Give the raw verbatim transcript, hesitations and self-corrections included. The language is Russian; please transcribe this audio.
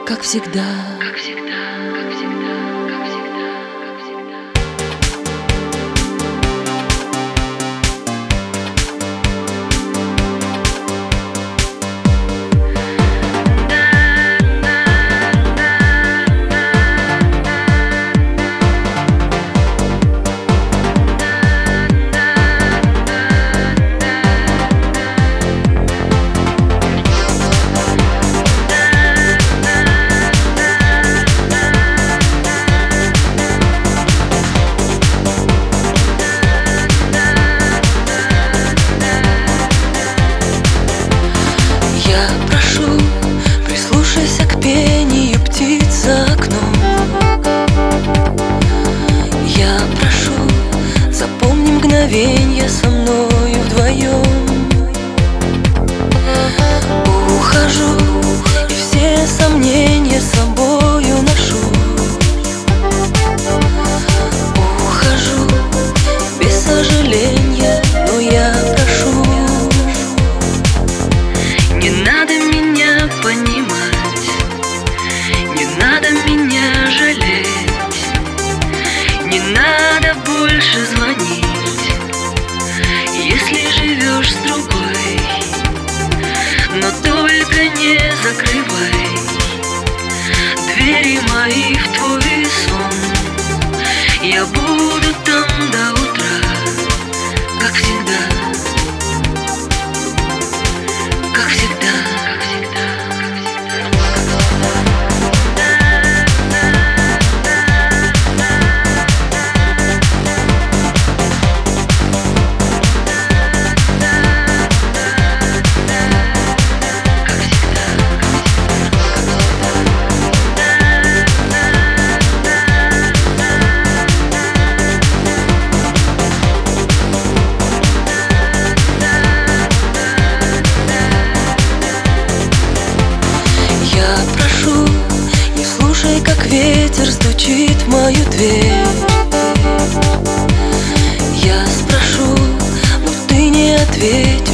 как всегда. Как всегда, как всегда, как всегда, как всегда. Я прошу, прислушайся к пению птиц за окном. Я прошу, запомни мгновенье со мною вдвоем. Ухожу, и все сомнения с собою ношу. Ухожу, без сожаления, но я прошу. Не надо меня понимать, не надо меня жалеть, не надо больше звонить, если живешь с другой. Но только не закрывай двери мои в твой сон. Я буду там до утра, как всегда. Как всегда, как всегда, как Я прошу, не слушай, как ветер стучит в мою дверь. Я спрошу, но ты не ответишь.